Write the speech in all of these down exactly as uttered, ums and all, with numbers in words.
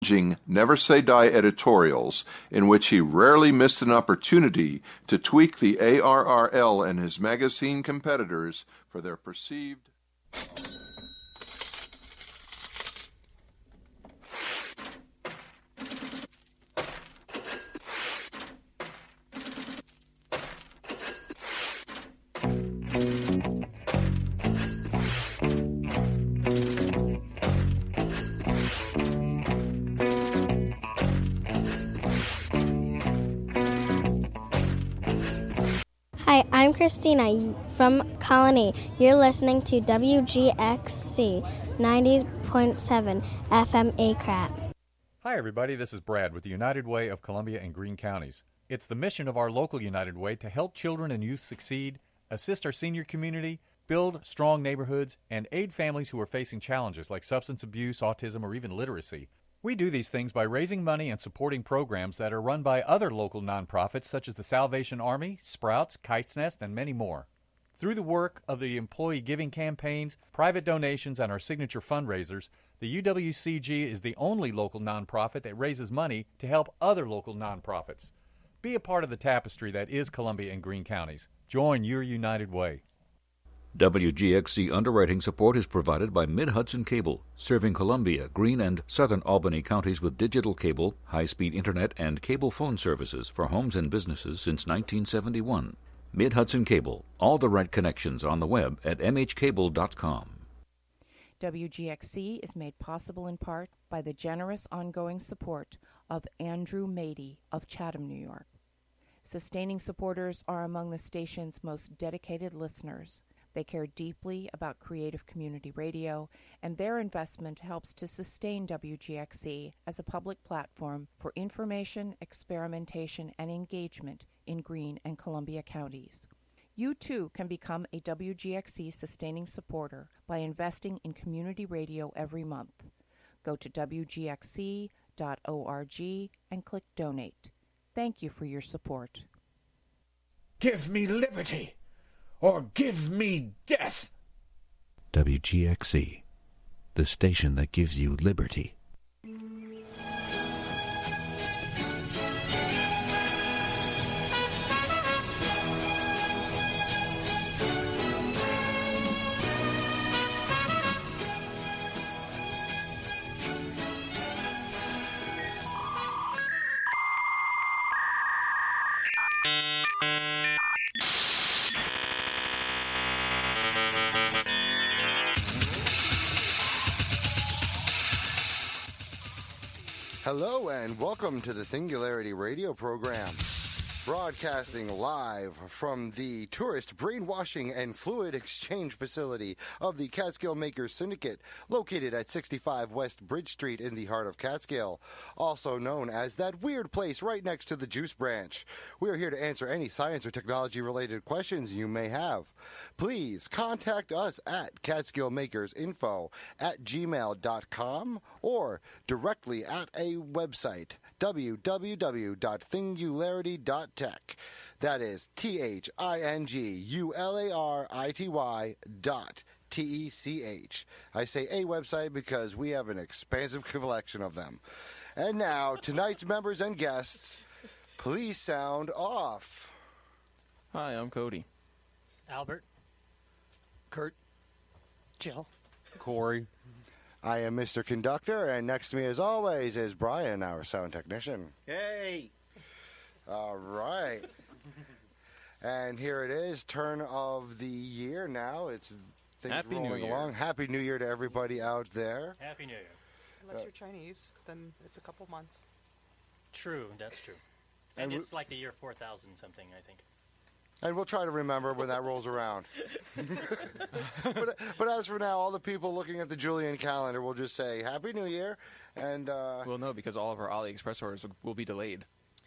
Never Say Die editorials, in which he rarely missed an opportunity to tweak the A R R L and his magazine competitors for their perceived... Hi, I'm Christina from Colony. You're listening to W G X C ninety point seven F M A C R A P. Hi, everybody. This is Brad with the United Way of Columbia and Greene Counties. It's the mission of our local United Way to help children and youth succeed, assist our senior community, build strong neighborhoods, and aid families who are facing challenges like substance abuse, autism, or even literacy. We do these things by raising money and supporting programs that are run by other local nonprofits such as the Salvation Army, Sprouts, Kite's Nest, and many more. Through the work of the employee giving campaigns, private donations, and our signature fundraisers, the U W C G is the only local nonprofit that raises money to help other local nonprofits. Be a part of the tapestry that is Columbia and Greene Counties. Join your United Way. W G X C underwriting support is provided by Mid-Hudson Cable, serving Columbia, Greene, and southern Albany counties with digital cable, high-speed internet, and cable phone services for homes and businesses since nineteen seventy-one. Mid-Hudson Cable, all the right connections on the web at m h cable dot com. W G X C is made possible in part by the generous ongoing support of Andrew Mady of Chatham, New York. Sustaining supporters are among the station's most dedicated listeners. They care deeply about creative community radio, and their investment helps to sustain W G X C as a public platform for information, experimentation, and engagement in Greene and Columbia counties. You too can become a W G X C sustaining supporter by investing in community radio every month. Go to w g x c dot org and click Donate. Thank you for your support. Give me liberty, or give me death. W G X C, the station that gives you liberty. Hello and welcome to the Singularity Radio program, broadcasting live from the Tourist Brainwashing and Fluid Exchange Facility of the Catskill Makers Syndicate, located at sixty-five West Bridge Street in the heart of Catskill, also known as that weird place right next to the Juice Branch. We are here to answer any science or technology-related questions you may have. Please contact us at catskillmakersinfo at gmail dot com or directly at a website, w w w dot thingularity dot tech. That is T H I N G U L A R I T Y dot T E C H. I say a website because we have an expansive collection of them. And now, tonight's members and guests, please sound off. Hi, I'm Cody. Albert. Kurt. Jill. Corey. I am Mister Conductor, and next to me, as always, is Brian, our sound technician. Hey! All right. And here it is, turn of the year now. It's things Happy rolling New Year. along. Happy New Year to everybody out there. Happy New Year. Unless Uh, you're Chinese, then it's a couple months. True, that's true. And, And it's like the year four thousand something, I think. And we'll try to remember when that rolls around. but, but as for now, all the people looking at the Julian calendar will just say, Happy New Year. And uh, Well, no, because all of our AliExpress orders will, will be delayed.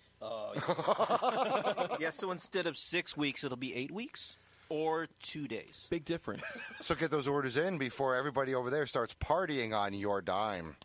Uh, yeah, so instead of six weeks, it'll be eight weeks or two days. Big difference. So get those orders in before everybody over there starts partying on your dime.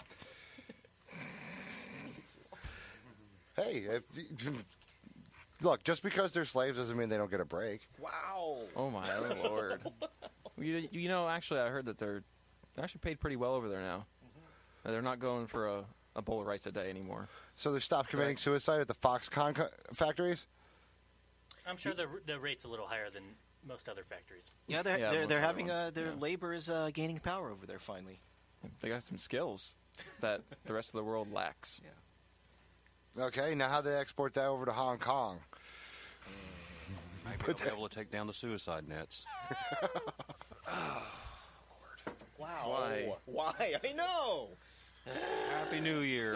Hey, if look, just because they're slaves doesn't mean they don't get a break. Wow. Oh, my oh, Lord. you, you know, actually, I heard that they're, they're actually paid pretty well over there now. Mm-hmm. They're not going for a, a bowl of rice a day anymore. So they stopped committing Correct. suicide at the Foxconn co- factories? I'm sure the the rate's a little higher than most other factories. Yeah, they're Yeah, they're, most they're other having ones. uh, their Yeah. labor is uh, gaining power over there finally. They got some skills that the rest of the world lacks. Okay, now how do they export that over to Hong Kong? Maybe they'll be able to take down the suicide nets. Wow. Why? Why? I know. Happy New Year.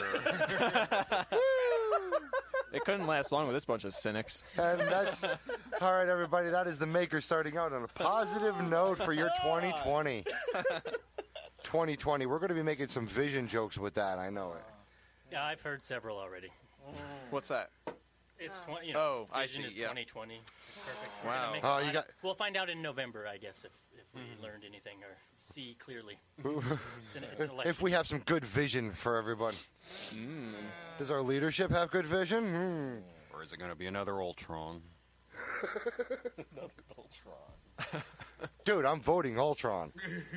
It couldn't last long with this bunch of cynics. And that's all right, everybody. That is the Maker starting out on a positive note for your twenty twenty. twenty twenty. We're going to be making some vision jokes with that. I know it. Yeah, I've heard several already. What's that? It's twenty. You know, Oh, I vision see, is yeah. twenty twenty. Perfect. We're Wow. gonna make a Oh, lot you of- got- We'll find out in November, I guess, if if we Mm-hmm. learned anything or see clearly. It's an, it's an election. If we have some good vision for everybody. Mm. Does our leadership have good vision? Hmm. Or is it going to be another Ultron? Dude, I'm voting Ultron.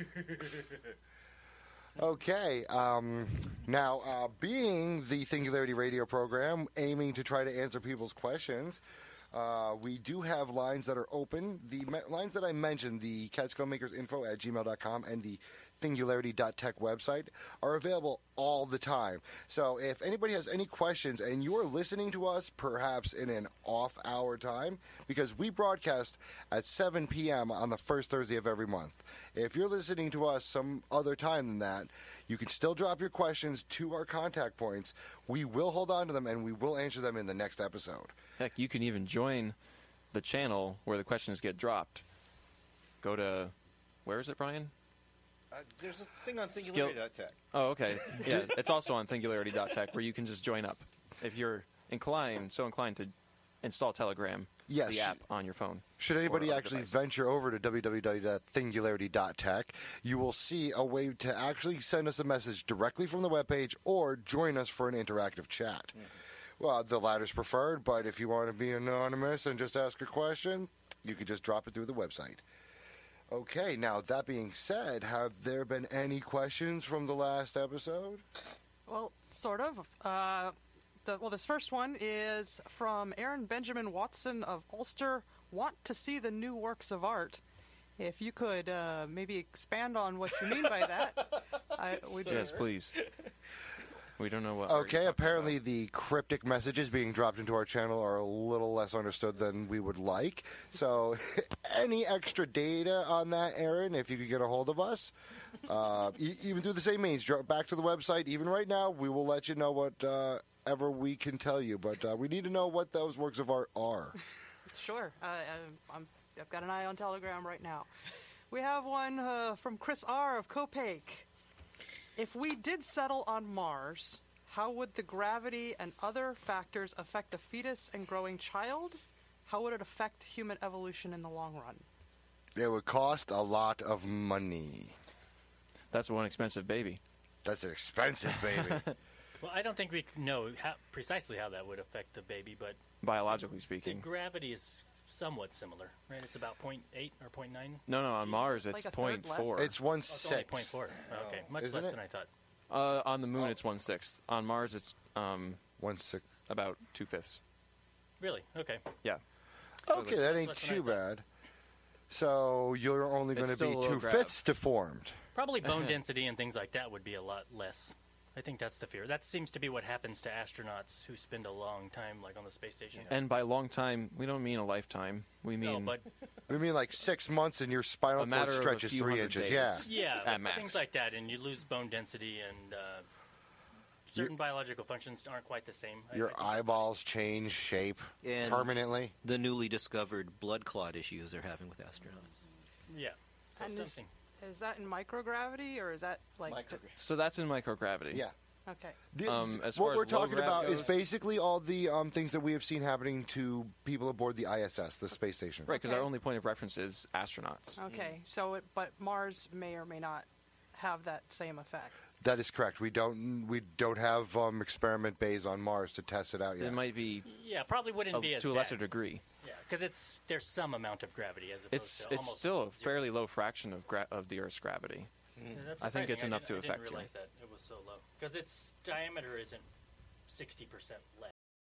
Okay. Um, now, uh, being the Singularity Radio program, aiming to try to answer people's questions, uh, we do have lines that are open. The me- lines that I mentioned, the catskillmakersinfo at gmail dot com and the singularity dot tech website, are available all the time. So if anybody has any questions and you're listening to us perhaps in an off-hour time, because we broadcast at seven p.m. on the first Thursday of every month. If you're listening to us some other time than that, you can still drop your questions to our contact points. We will hold on to them and we will answer them in the next episode. Heck, you can even join the channel where the questions get dropped. Go to, where is it, Brian? Uh, there's a thing on Skill- singularity dot tech. Oh, okay. Yeah, it's also on singularity dot tech where you can just join up if you're inclined, so inclined to install Telegram, Yes. the app on your phone. Should anybody or other actually device. venture over to w w w dot singularity dot tech, you will see a way to actually send us a message directly from the webpage or join us for an interactive chat. Well, the latter's preferred, but if you want to be anonymous and just ask a question, you can just drop it through the website. Okay, now that being said, have there been any questions from the last episode? Well, sort of. Uh, the, well, this first one is from Aaron Benjamin Watson of Ulster. Want to see the new works of art. If you could uh, maybe expand on what you mean by that, I would. Yes, please. We don't know what. art Okay, you're talking apparently the cryptic messages being dropped into our channel are a little less understood than we would like. So, any extra data on that, Aaron, if you could get a hold of us, uh, e- even through the same means, drop back to the website. Even right now, we will let you know whatever uh, ever we can tell you. But uh, we need to know what those works of art are. Sure. Uh, I- I'm, I've got an eye on Telegram right now. We have one uh, from Chris R. of Copake. If we did settle on Mars, how would the gravity and other factors affect a fetus and growing child? How would it affect human evolution in the long run? It would cost a lot of money. That's one expensive baby. That's an expensive baby. Well, I don't think we know how, precisely how that would affect the baby, but Biologically the speaking. gravity is somewhat similar, right? It's about point eight or point nine. No, no, on Mars Like it's a third point less? four. It's one Oh, it's only six. point four. Okay, much Isn't less it? than I thought. Uh, on the moon it's one sixth. On Mars it's um One six. about two fifths. Really? Okay. Yeah. Okay, that ain't less than I too thought. bad. So you're only going It's to be still a low two grav. fifths deformed. Probably bone density and things like that would be a lot less. I think that's the fear. That seems to be what happens to astronauts who spend a long time, like on the space station. And by long time, we don't mean a lifetime. We mean No, but We mean like six months and your spinal A matter cord of a stretches few three hundred inches. days. Yeah. yeah, At but max. things like that, and you lose bone density, and uh, certain biological functions aren't quite the same. I- Your I think- eyeballs change shape And permanently. the newly discovered blood clot issues they're having with astronauts. Yeah. So And is, something. is that in microgravity or is that like? so that's in microgravity. Yeah. Okay. The- Um, as what far we're as low talking grav about is goes- basically all the um, things that we have seen happening to people aboard the I S S, the space station. Right, because Okay. our only point of reference is astronauts. Okay. So, it, but Mars may or may not have that same effect. That is correct. We don't we don't have um, experiment bays on Mars to test it out yet. It might be Yeah, probably wouldn't a- be as to a bad. lesser degree. Yeah, because it's there's some amount of gravity as opposed It's to it's almost still a zero. fairly low fraction of gra- of the Earth's gravity. Yeah, that's I think it's surprising. enough I to didn't, I affect didn't you. realize that it was so low because its diameter isn't sixty percent less.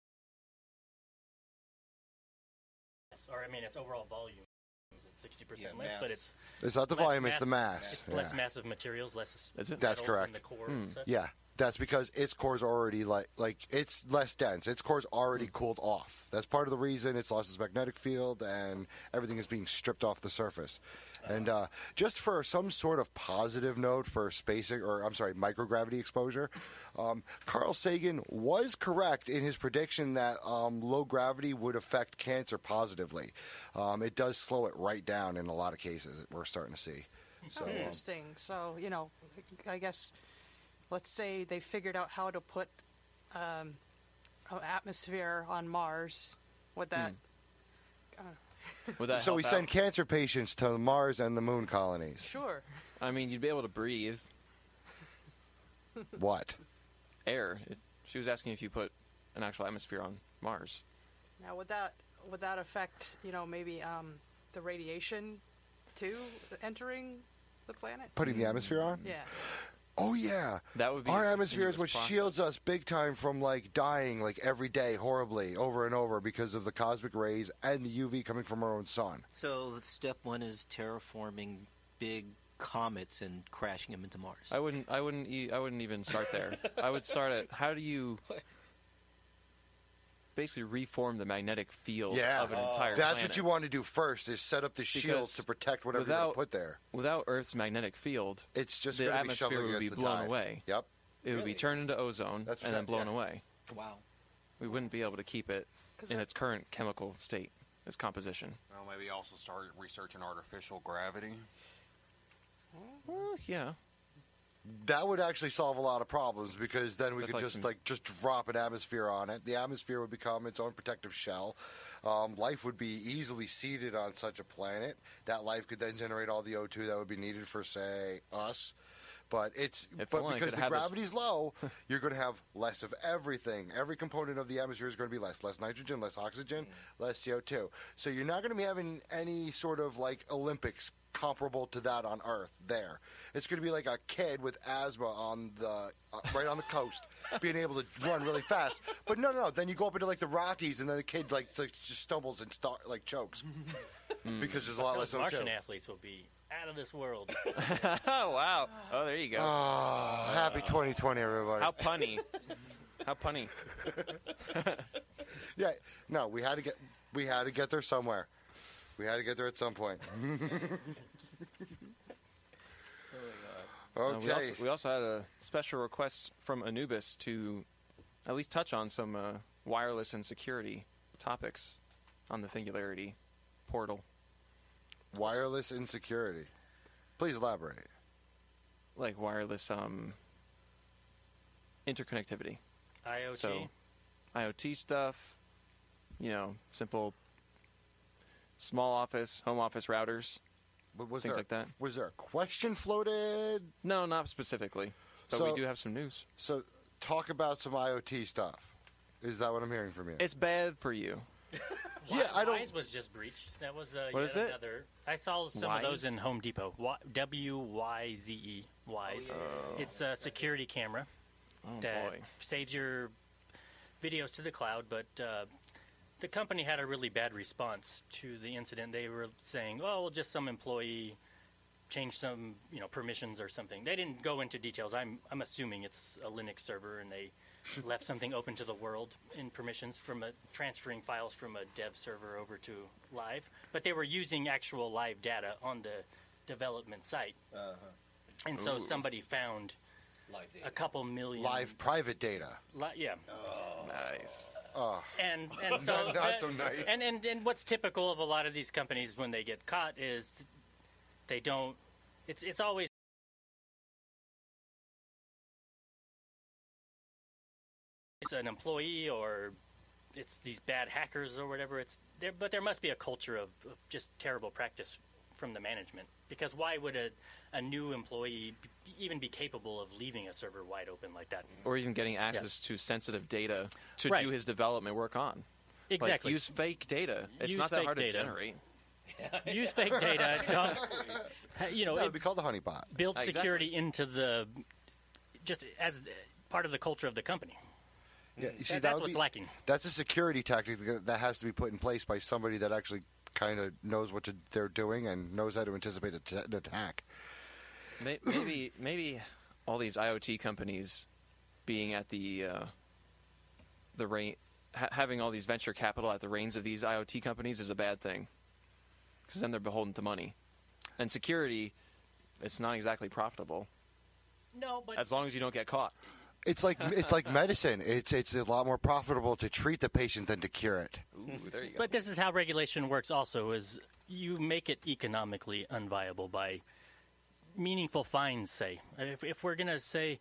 Or I mean, its overall volume is at sixty percent Yeah, less, mass. but it's It's not the less volume, it's the mass. It's Yeah. less massive materials, less That's metals correct. in the core. Hmm. and such. Yeah, that's because its core's already like like it's less dense. Its core's already cooled off. That's part of the reason it's lost its magnetic field and everything is being stripped off the surface. And uh, just for some sort of positive note for space or I'm sorry, microgravity exposure, um, Carl Sagan was correct in his prediction that um, low gravity would affect cancer positively. Um, it does slow it right down in a lot of cases. We're starting to see. So, Oh, um, interesting. So, you know, I guess, let's say they figured out how to put um, an atmosphere on Mars. Would that... Uh, Would that so help we send out? cancer patients to Mars and the moon colonies. Sure. I mean, you'd be able to breathe What? air. It, she was asking if you put an actual atmosphere on Mars. Now, would that would that affect, you know, maybe um, the radiation, too, entering the planet? Putting the atmosphere on? Yeah. Oh yeah, that would be our atmosphere is what shields us big time from like dying like every day horribly over and over because of the cosmic rays and the U V coming from our own sun. So step one is terraforming big comets and crashing them into Mars. I wouldn't. I wouldn't. E- I wouldn't even start there. I would start at how do you basically reform the magnetic field Yeah, of an entire that's planet. what you want to do first is set up the shield Because to protect whatever without, you're going to put there. Without Earth's magnetic field, it's just the gonna be atmosphere shoveling would be against the blown tide. away. Yep. It would be Really? turned into ozone That's and then what- blown yeah. away. Wow. We wouldn't be able to keep it in its current chemical state, its composition. Well, maybe also start researching artificial gravity. Well, yeah. That would actually solve a lot of problems because then we That's could like just some- like just drop an atmosphere on it. The atmosphere would become its own protective shell. Um, life would be easily seeded on such a planet. That life could then generate all the O two that would be needed for, say, us. But it's If but only I because could the have this- gravity's low, you're going to have less of everything. Every component of the atmosphere is going to be less. Less nitrogen, less oxygen, less C O two. So you're not going to be having any sort of like Olympics comparable to that on Earth there. It's going to be like a kid with asthma on the uh, right on the coast being able to run really fast. But no, no, no. Then you go up into like the Rockies and then the kid like, like just stumbles and start, like chokes because there's a lot Those less O two. Martian athletes will be out of this world. Oh wow! Oh, there you go. Oh, happy twenty twenty, everybody. How punny! How punny! Yeah, no, we had to get we had to get there somewhere. We had to get there at some point. Uh, Okay. we, also, we also had a special request from Anubis to at least touch on some uh, wireless and security topics on the Singularity portal. Wireless insecurity. Please elaborate. Like wireless um, interconnectivity. I O T. So, IoT stuff, you know, simple small office, home office routers, But was things there, like that. Was there a question floated? No, not specifically, but So- we do have some news. So talk about some IoT stuff. Is that what I'm hearing from you? It's bad for you. Yeah, I don't. Wise was just breached. That was uh, What yet is it? another. I saw some Wise? of those in Home Depot. Y- W Y Z E. Wise. It's a security camera Oh that boy. saves your videos to the cloud, but uh, the company had a really bad response to the incident. They were saying, "Oh, well, just some employee changed some, you know, permissions or something." They didn't go into details. I'm I'm assuming it's a Linux server and they left something open to the world in permissions from a, transferring files from a dev server over to live, but they were using actual live data on the development site. Uh-huh. And so Ooh. somebody found Live a couple million Live private data. Li- yeah. Nice. Oh. And and so Not- not so nice. And, and and what's typical of a lot of these companies when they get caught is they don't. It's it's always it's an employee or it's these bad hackers or whatever. It's there, but there must be a culture of, of just terrible practice from the management. Because why would a a new employee b- even be capable of leaving a server wide open like that? Or even getting access to sensitive data to Right. do his development work on. Exactly. Like, use fake data. It's Use not that fake hard data. to generate. Use fake data. Don't Ha- You know, that it would be called the honeypot. build Exactly. security into the just as part of the culture of the company. Yeah, you see, That- that that's would what's be- lacking. That's a security tactic that that has to be put in place by somebody that actually kind of knows what to, they're doing and knows how to anticipate a t- an attack. May- Maybe maybe all these IoT companies being at the uh, the reign, ha- having all these venture capital at the reins of these IoT companies is a bad thing, because then they're beholden to money, and security, it's not exactly profitable. No, but as long as you don't get caught. It's like it's like medicine. It's it's a lot more profitable to treat the patient than to cure it. Ooh, there you go. But this is how regulation works also, is you make it economically unviable by meaningful fines, say. If, if we're going to say,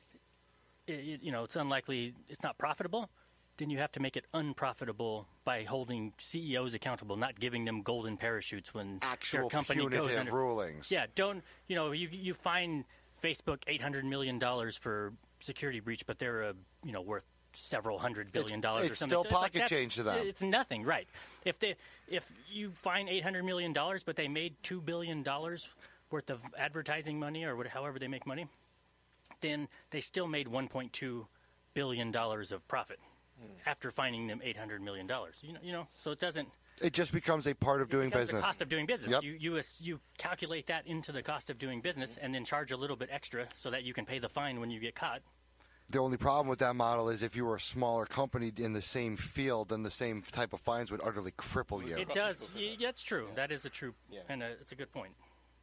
i- i- you know, it's unlikely, it's not profitable, then you have to make it unprofitable by holding C E Os accountable, not giving them golden parachutes when Actual their company goes punitive under. rulings. Yeah, don't, you know, you, you fine Facebook eight hundred million dollars for security breach, but they're, uh, you know, worth several hundred billion It's- dollars or it's something. still So like pocket that's- change to them. It's nothing, right? If they, if you fine eight hundred million dollars, but they made two billion dollars worth of advertising money, or what, however they make money, then they still made one point two billion dollars of profit after fining them eight hundred million dollars. You know, you know, so it doesn't. It just becomes a part of doing becomes business. The cost of doing business. Yep. You you ass- you calculate that into the cost of doing business, and then charge a little bit extra so that you can pay the fine when you get caught. The only problem with that model is if you were a smaller company in the same field, then the same type of fines would utterly cripple you. It does. y- That's true. That is a true, and uh it's a good point.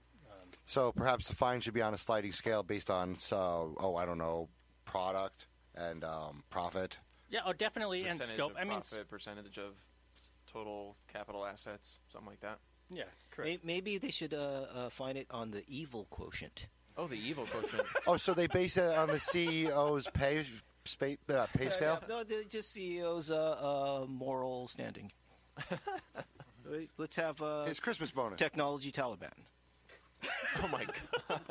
So perhaps the fine should be on a sliding scale based on, so oh, I don't know, product and um, profit. Yeah, oh, definitely, and Percentage scope. of I mean, profit, percentage of total capital assets, something like that. Yeah, May- Maybe they should uh, uh, find it on the evil quotient. Oh, the evil quotient. Oh, so they base it on the C E O's pay spa- uh, pay Yeah, scale? yeah, no, they're just C E O's uh, uh, moral standing. Wait, Let's have uh, His Christmas bonus. Technology Taliban. Oh my god!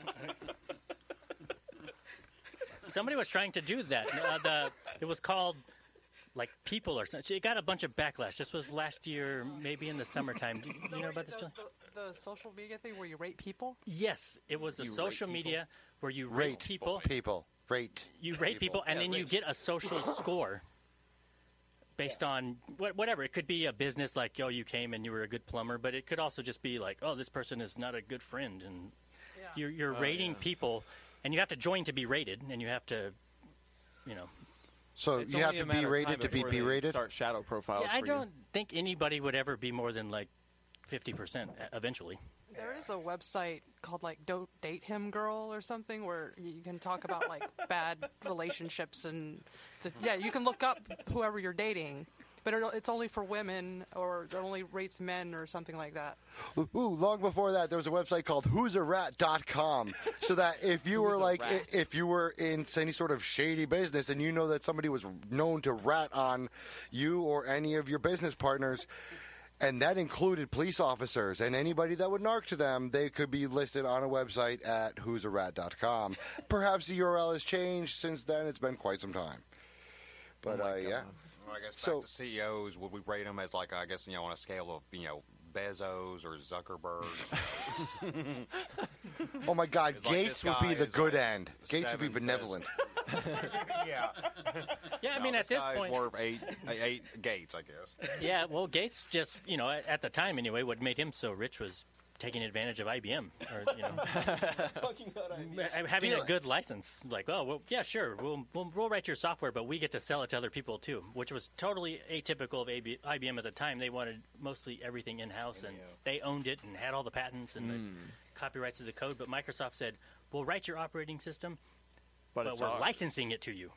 somebody was trying to do that. Uh, the it was called like People or something. It got a bunch of backlash. This was last year, maybe in the summertime. Do you, you know about this, John? The, the social media thing where you rate people? Yes, it was a You rate social people? media where you rate, Rate people. People. Rate. You rate people, and Yeah, then you rate. get a social score based on wh- whatever. It could be a business like, oh, you came and you were a good plumber, but it could also just be like, oh, this person is not a good friend, and you're, you're Oh, rating yeah. people, and you have to join to be rated, and you have to, you know. So It's you have only a to be matter of rated time to be before they berated? Start shadow profiles. Yeah, I for don't You. think anybody would ever be more than like fifty percent eventually. There is a website called like "Don't Date Him, Girl" or something where you can talk about like bad relationships and the, yeah, you can look up whoever you're dating, but it, it's only for women or it only rates men or something like that. Ooh, long before that, there was a website called who's a rat dot com. So that if you were Who's a like, rat? i- if you were in any sort of shady business and you know that somebody was known to rat on you or any of your business partners, and that included police officers and anybody that would narc to them, they could be listed on a website at who's a rat dot com. Perhaps the U R L has changed since then. It's been quite some time. But Oh my uh, yeah. God. Well, I guess back So- to C E Os, would we rate them as like, I guess, you know, on a scale of, you know, Bezos or Zuckerberg? Oh my God, It's like Gates this would be guy the is, good uh, end. Gates would be seven benevolent. yeah. Yeah, I No, mean, at this this guy's point, worth eight, eight Gates, I guess. yeah. Well, Gates just, you know, at, at the time anyway, what made him so rich was taking advantage of I B M, or you know, ha- having Steal a it. good license. Like, oh, well, yeah, sure, we'll, we'll we'll write your software, but we get to sell it to other people too, which was totally atypical of A B- I B M at the time. They wanted mostly everything in house, and they owned it and had all the patents and the copyrights of the code. But Microsoft said, "We'll write your operating system, But, but, it's we're ours. licensing it to you."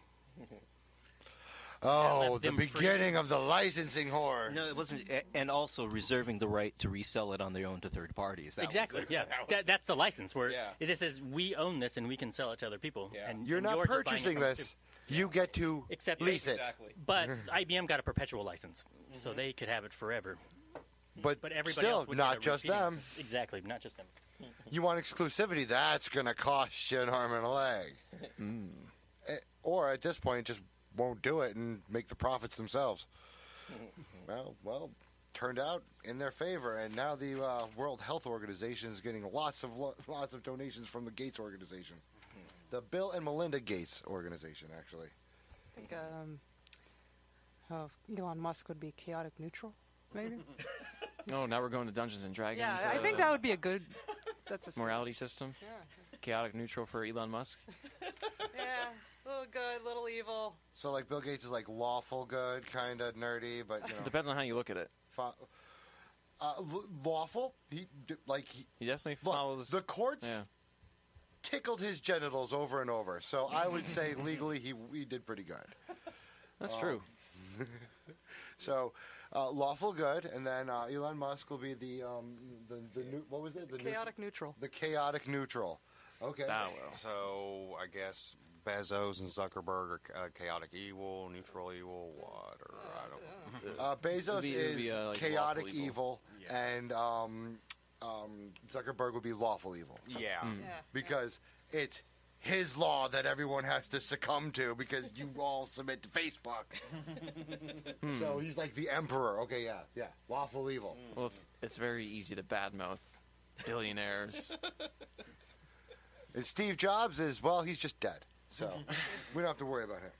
Oh, left the them free. beginning of the licensing whore. No, it wasn't, a- and also reserving the right to resell it on their own to third parties. That was Exactly. it. Yeah, That was that, that's the license. Where Yeah. this is, we own this and we can sell it to other people. Yeah. And You're and not you're just buying it purchasing from us, this. too. You get to Except lease it. Exactly. But I B M got a perpetual license, so they could have it forever. But, But everybody still, else would not get a just repeating them. license. Exactly, not just them. You want exclusivity, that's going to cost you an arm and a leg. Eh, Or at this point, just won't do it and make the profits themselves. Well, well, turned out in their favor, and now the uh, World Health Organization is getting lots of lo- lots of donations from the Gates Organization, the Bill and Melinda Gates Organization, actually. I think um, oh, Elon Musk would be chaotic neutral, maybe. Oh, now we're going to Dungeons and Dragons. Yeah, uh, I think that would be a good. That's a morality system. Yeah. Chaotic neutral for Elon Musk. Yeah, little good, little evil. So, like, Bill Gates is like lawful good, kind of nerdy, but you know, Depends on how you look at it. Fa- uh, l- lawful. He d- like he, He definitely look, follows the courts. Yeah. Tickled his genitals over and over, so I would say legally he he did pretty good. That's Um, true. So, uh, lawful good, and then uh, Elon Musk will be the um, the the new, what was it? The Chaotic neutral. The chaotic neutral. Okay. Ah, well. So I guess Bezos and Zuckerberg are uh, chaotic evil, neutral evil, what? Or I don't know. Uh, Bezos It'd be- it'd is be, uh, like chaotic lawful evil, evil. and um, um, Zuckerberg would be lawful evil. Yeah. Hmm. Mm. Yeah. Because it's his law that everyone has to succumb to because you all submit to Facebook. Hmm. So he's like the emperor. Okay, yeah, yeah. Lawful evil. Well, it's, it's very easy to badmouth billionaires. And Steve Jobs is, well, he's just dead. So we don't have to worry about him.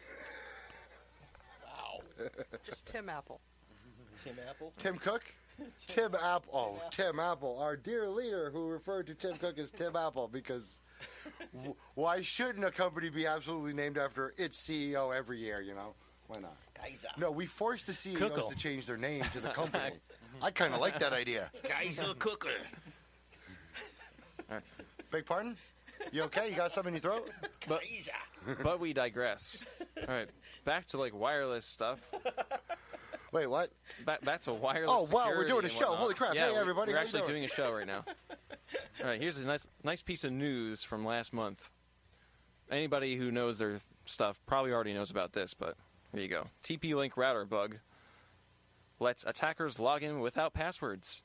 Wow. Just Tim Apple. Tim Apple? Tim Cook? Tim Apple. Oh, Tim Apple, our dear leader who referred to Tim Cook as Tim Apple because w- why shouldn't a company be absolutely named after its C E O every year, you know? Why not? Kaiser. No, we forced the C E Os Cookle. to change their name to the company. I kind of like that idea. Kaiser Cooker. Beg pardon? You okay? You got something in your throat? But, but we digress. All right, back to like wireless stuff. Wait, what? Back back to wireless. Oh, wow, we're security doing a and show. whatnot. Holy crap. Yeah, Hey, we- everybody, We're how you actually doing? doing a show right now. All right, here's a nice nice piece of news from last month. Anybody who knows their stuff probably already knows about this, but here you go. T P-Link router bug lets attackers log in without passwords.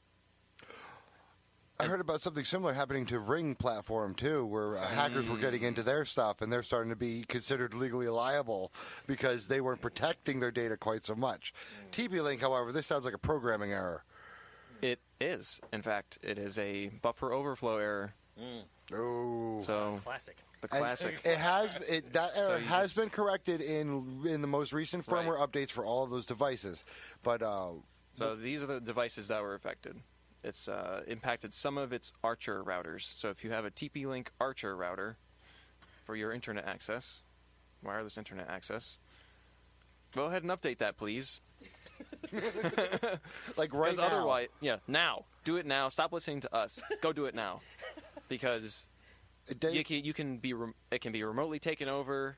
I heard about something similar happening to Ring platform too, where uh, hackers were getting into their stuff and they're starting to be considered legally liable because they weren't protecting their data quite so much. T P-Link, however, this sounds like a programming error. It is, in fact, it is a buffer overflow error. Oh, So Classic. the And classic. It has it, that So error you has just- been corrected in in the most recent firmware updates for all of those devices, but uh, So these are the devices that were affected. It's uh, impacted some of its Archer routers. So if you have a T P-Link Archer router for your internet access, wireless internet access, go ahead and update that, please. like right Because now. otherwise, yeah, now. Do it now. Stop listening to us. Go do it now. Because They- you can, you can be rem- it can be remotely taken over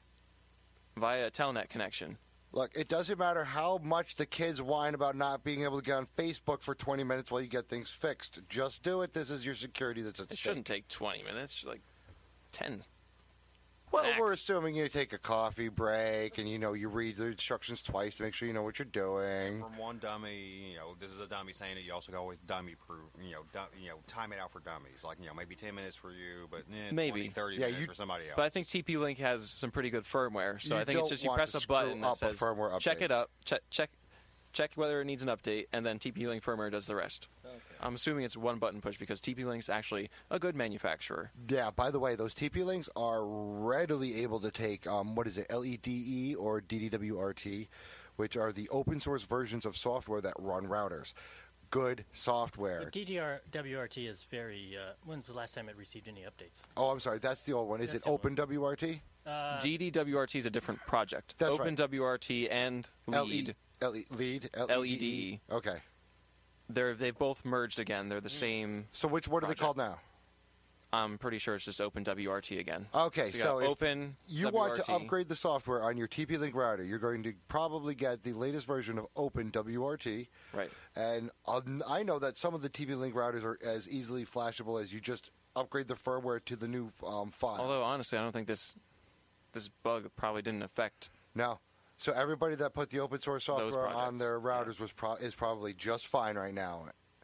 via a telnet connection. Look, it doesn't matter how much the kids whine about not being able to get on Facebook for twenty minutes while you get things fixed. Just do it. This is your security that's at It stake. shouldn't take twenty minutes, like ten. Well, max. we're assuming you take a coffee break and, you know, you read the instructions twice to make sure you know what you're doing. From one dummy, you know, this is a dummy saying it. You also got always dummy proof, you know, du- you know, time it out for dummies. Like, you know, maybe ten minutes for you, but eh, Maybe. twenty, thirty Yeah, minutes you- for somebody else. But I think T P-Link has some pretty good firmware, so You I think it's don't just you want press to a screw button that up a says firmware check update. it up, check check check whether it needs an update, and then T P-Link firmware does the rest. I'm assuming it's one button push because T P-Link's actually a good manufacturer. Yeah, by the way, those T P links are readily able to take, um, what is it, L E D E or D D W R T, which are the open source versions of software that run routers. Good software. D D R W R T is very. Uh, when's the last time it received any updates? Oh, I'm sorry, that's the old one. Is That's it the old Open W R T? Uh, D D W R T is a different project. That's right. OpenWRT and Lead, L E lead? L E D E. Okay. They're they've both merged again. They're the same. So which what are they called now? I'm pretty sure it's just OpenWRT again. Okay, so, you so got if Open you W R T. want to upgrade the software on your T P-Link router, you're going to probably get the latest version of Open W R T. Right. And uh, I know that some of the T P-Link routers are as easily flashable as you just upgrade the firmware to the new um, file. Although honestly, I don't think this this bug probably didn't affect. No. So everybody that put the open source Those software on projects, their routers was pro- is probably just fine right now.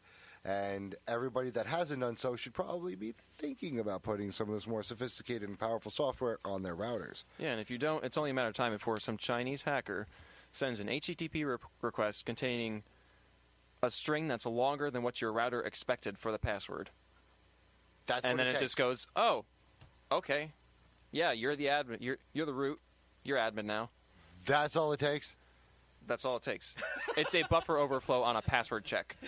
And everybody that hasn't done so should probably be thinking about putting some of this more sophisticated and powerful software on their routers. Yeah, and if you don't, it's only a matter of time before some Chinese hacker sends an H T T P re- request containing a string that's longer than what your router expected for the password. That's and what then it it, takes. just goes, oh, okay, yeah, you're the admin. You're you're the root. You're admin now. That's all it takes? That's all it takes. It's a buffer overflow on a password check.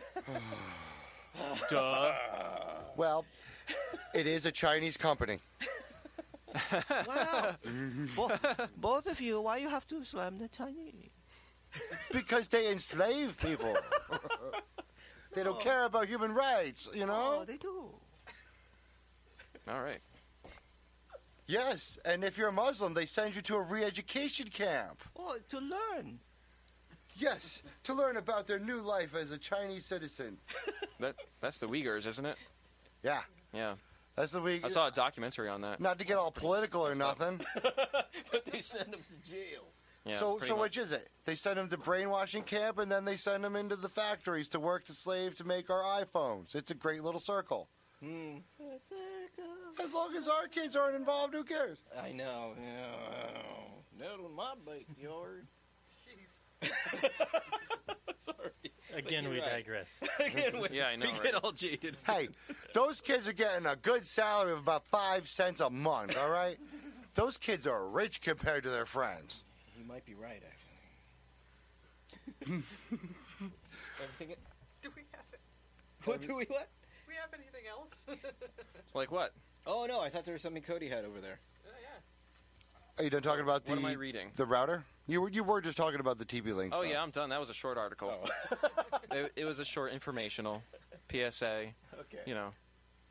Duh. Well, it is a Chinese company. Well, bo- both of you, why you have to slam the Chinese? Because they enslave people. They don't care about human rights, you know? Oh, they do. All right. Yes, and if you're a Muslim, they send you to a re-education camp. Oh, to learn. Yes, to learn about their new life as a Chinese citizen. That that's the Uyghurs, isn't it? Yeah. Yeah. That's the Uyghurs. I saw a documentary on that. Not to get all political or nothing. But they send them to jail. Yeah, so, pretty so much. which is it? They send them to brainwashing camp, and then they send them into the factories to work to slave to make our iPhones. It's a great little circle. Hmm. As long as our kids aren't involved, who cares? I know. Yeah. Not on my backyard. Jeez. Sorry. Again, But we you're right. digress. Again, we, Yeah, I know, we right? get all jaded. Hey, those kids are getting a good salary of about five cents a month, all right? Those kids are rich compared to their friends. You might be right, actually. Everything. Do we have it? What do we what? Do we have anything else? Like what? Oh no, I thought there was something Cody had over there. Are you done talking about the What am I reading? the router? You were you were just talking about the T P Link Oh stuff. yeah, I'm done. That was a short article. it, it was a short informational P S A. Okay. You know.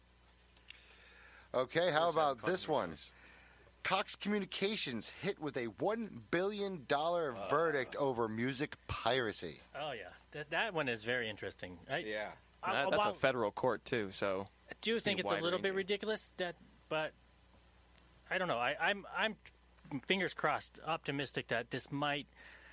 Okay, how Words about haven't come this to your one? eyes. Cox Communications hit with a one billion dollars Uh. verdict over music piracy. Oh yeah, that that one is very interesting. I, Yeah. I, That- that's while- a federal court too, so. I do think be it's a little bit wide-ranging. ridiculous. That, but I don't know. I, I'm I'm fingers crossed, optimistic that this might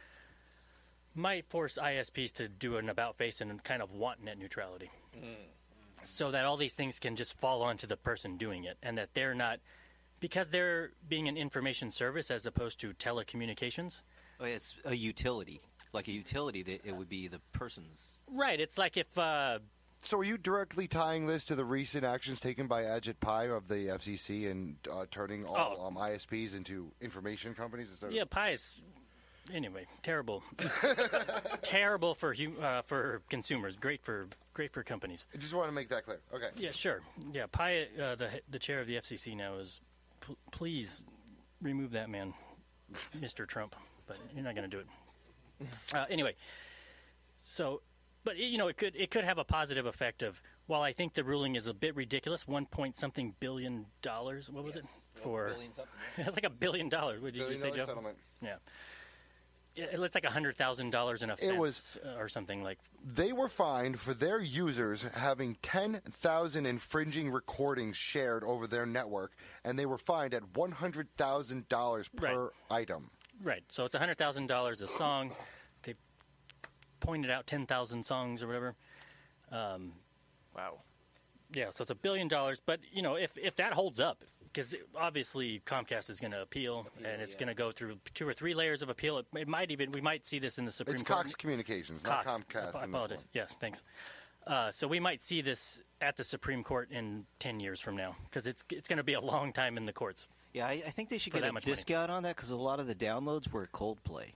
might force I S Ps to do an about face and kind of want net neutrality, so that all these things can just fall onto the person doing it, and that they're not, because they're being an information service as opposed to telecommunications. Oh, it's a utility. Like a utility, that it would be the person's. Right. It's like if. Uh, So are you directly tying this to the recent actions taken by Ajit Pai of the F C C and uh, turning all Oh. um, I S Ps into information companies instead Yeah, of... pie is anyway terrible, terrible for hu- uh, for consumers. Great for great for companies. I just want to make that clear. Okay. Yeah, sure. Yeah, Pye, uh, the the chair of the F C C now is. P- please remove that man, Mister Trump. But you're not going to do it. Uh, anyway, so. But you know, it could it could have a positive effect of. While I think the ruling is a bit ridiculous, one point something billion dollars. What was Yes. it for? Billion something, It's like a billion dollars. What did you Billion say, dollar Joe? settlement. Yeah. It looks like a hundred thousand dollars in a fence It was- uh, or something like. They were fined for their users having ten thousand infringing recordings shared over their network, and they were fined at one hundred thousand dollars per item. Right. So it's a hundred thousand dollars a song. They pointed out ten thousand songs or whatever. Um, wow. Yeah. So it's a billion dollars. But you know, if if that holds up, because obviously Comcast is going to appeal, and it's yeah. going to go through two or three layers of appeal. It, it might even we might see this in the Supreme It's Court. Cox Communications, Cox. not Comcast. I in this apologize. one. Yes, thanks. Uh, so we might see this at the Supreme Court in ten years from now, because it's it's going to be a long time in the courts. Yeah, I, I think they should For get that a much money. discount on that because a lot of the downloads were Coldplay.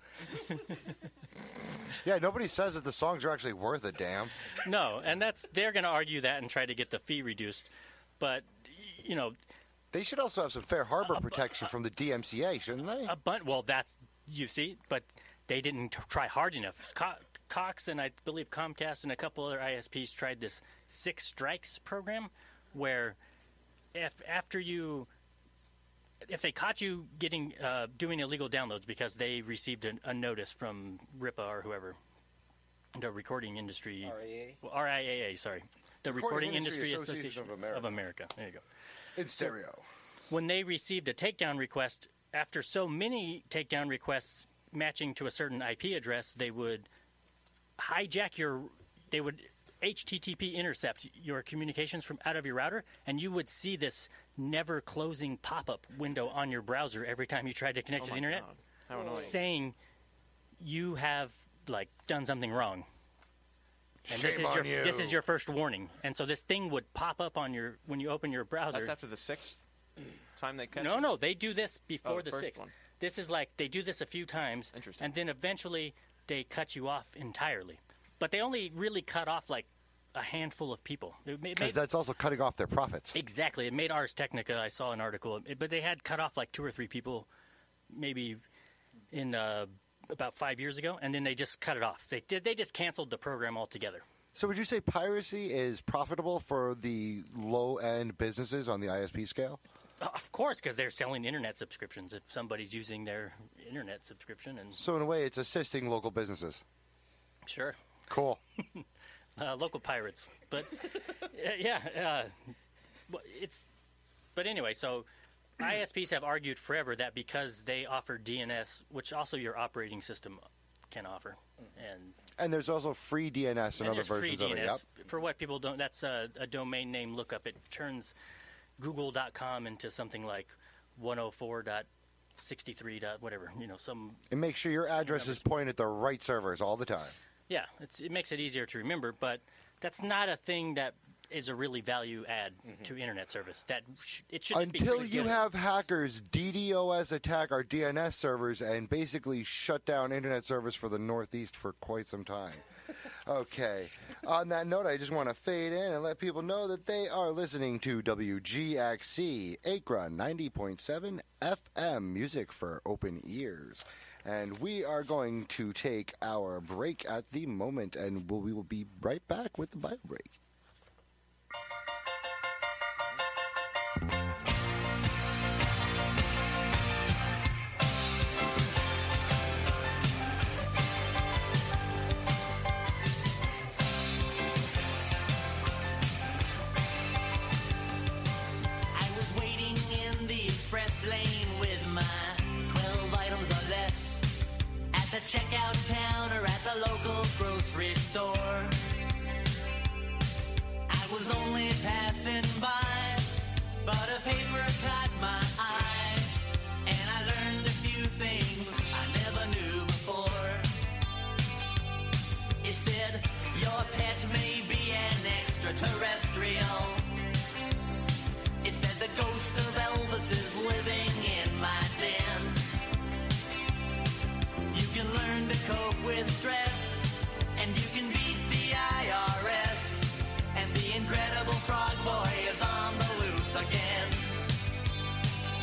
Yeah, nobody says that the songs are actually worth a damn. No, and that's they're going to argue that and try to get the fee reduced, but y- you know, They should also have some fair harbor protection from the D M C A, shouldn't they? a bun- well, that's you see, but they didn't t- try hard enough. Co- Cox and I believe Comcast and a couple other I S Ps tried this six strikes program, where if after you if they caught you getting uh, doing illegal downloads because they received a, a notice from R I P A or whoever, the Recording Industry R A A? well, R I A A, sorry, the Recording Recording, Industry Industry, Association Association of America. of America. There you go. In stereo. When they received a takedown request, after so many takedown requests matching to a certain I P address, they would hijack your, they would H T T P intercept your communications from out of your router, and you would see this never closing pop-up window on your browser every time you tried to connect Oh to the my internet, God. How annoying. saying you have like done something wrong. And Shame this is on your you. this is your first warning. And so this thing would pop up on your when you open your browser. That's after the sixth time they catch No, you? no, they do this before Oh, the first sixth. one. This is like they do this a few times, Interesting. and then eventually they cut you off entirely. But they only really cut off like a handful of people. It ma- Because made- that's also cutting off their profits. Exactly. It made Ars Technica. I saw an article, it- but they had cut off like two or three people, maybe in uh, about five years ago, and then they just cut it off. They did. They just canceled the program altogether. So would you say piracy is profitable for the low-end businesses on the I S P scale? Uh, Of course, because they're selling internet subscriptions. If somebody's using their internet subscription, and So in a way, it's assisting local businesses. sure, Cool. uh, local pirates. But uh, yeah, uh, well, it's. But anyway, so I S Ps have argued forever that because they offer D N S, which also your operating system can offer, and And there's also free D N S and, and other there's free versions of D N it. S. Yep. For what people don't, that's a, a domain name lookup. It turns google dot com into something like one oh four dot sixty-three. Whatever, you know, some. And make sure your address is pointed at the right servers all the time. Yeah, it's, it makes it easier to remember, but that's not a thing that is a really value add to internet service. That sh- it should just be Until pretty you good. have hackers DDoS attack our D N S servers and basically shut down internet service for the Northeast for quite some time. Okay. On that note, I just want to fade in and let people know that they are listening to W G X C, Acra ninety point seven F M, music for open ears. And we are going to take our break at the moment, and we'll, we will be right back with the bio break. I was waiting in the express lane with my twelve items or less at the checkout counter at the local grocery store. I was only passing by, but a paper caught my eye, and I learned a few things I never knew before. It said, your pet may be an extraterrestrial. It said the ghost of Elvis is living in my den. You can learn to cope with stress, and you can beat the I R S. And the Incredible Frog Boy is on the loose again.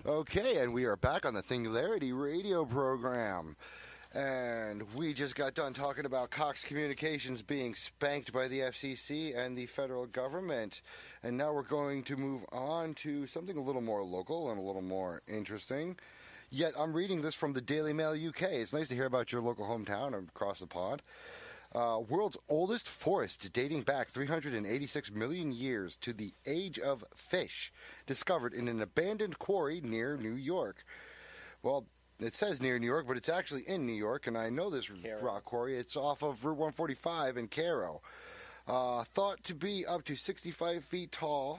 Okay, and we are back on the Singularity radio program. And we just got done talking about Cox Communications being spanked by the F C C and the federal government. And now we're going to move on to something a little more local and a little more interesting. Yet I'm reading this from the Daily Mail U K. It's nice to hear about your local hometown across the pond. Uh, world's oldest forest, dating back three hundred eighty-six million years to the age of fish, discovered in an abandoned quarry near New York. Well, it says near New York, but it's actually in New York, and I know this Cairo. rock quarry. It's off of Route one forty-five in Cairo. Uh, thought to be up to sixty-five feet tall.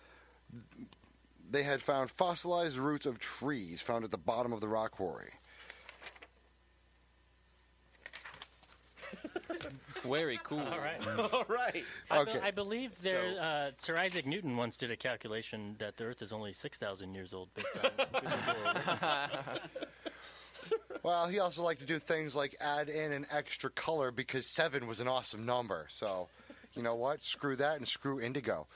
They had found fossilized roots of trees found at the bottom of the rock quarry. Very cool. All right. All right. I, Okay. be- I believe there, uh, Sir Isaac Newton once did a calculation that the Earth is only six thousand years old based on. Well, he also liked to do things like add in an extra color because seven was an awesome number. So, you know what? Screw that and screw indigo.